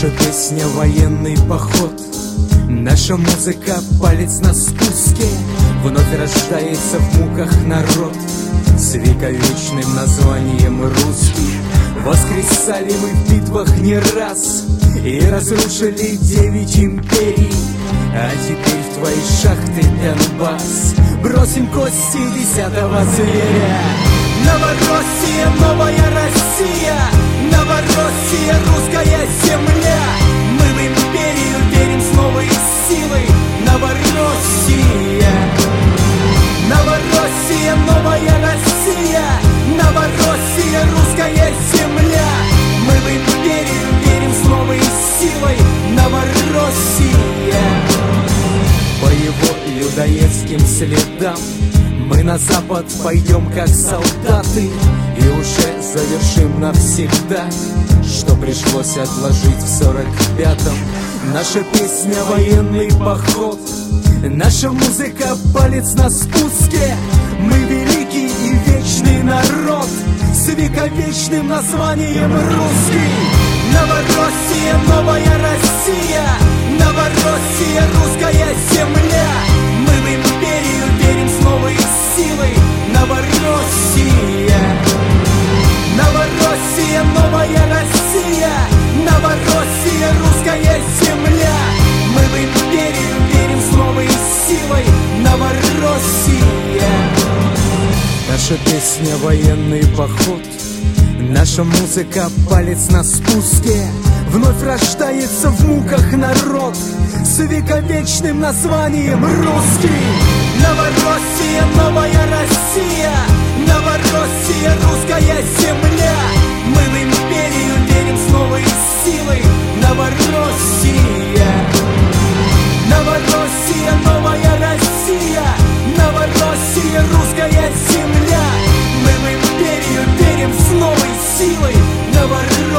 Наша песня — военный поход, наша музыка — палец на спуске. Вновь рождается в муках народ с вековечным названием русский. Воскресали мы в битвах не раз и разрушили 9 империй. А теперь в твои шахты, Донбасс, бросим кости 10-го зверя. Новороссия, новая Россия, Новороссия, русская земля. Мы в империю верим с новой силой. Новороссия, Новороссия, новая Россия, Новороссия, русская земля. Мы в империю верим с новой силой. Новороссия. По его людоедским следам мы на запад пойдем как солдаты и уже завершим навсегда, что пришлось отложить в 45-м. Наша песня — военный поход, наша музыка — палец на спуске. Мы великий и вечный народ с вековечным названием русский. Новороссия, новая Россия, Новороссия, русская земля. Мы в империю верим с новой силой. Новороссия, Новороссия, новая Россия, Новороссия, русская земля. Мы в империю верим с новой силой. Новороссия. Наша песня — военный поход, наша музыка — палец на спуске. Вновь рождается в муках народ с вековечным названием русский. Новороссия, новая Россия, Новороссия, русская земля. Мы в империю верим с новой силой. Новороссия, Новороссия, новая Россия, Новороссия, русская земля. Мы в империю верим с новой силой. Новороссия.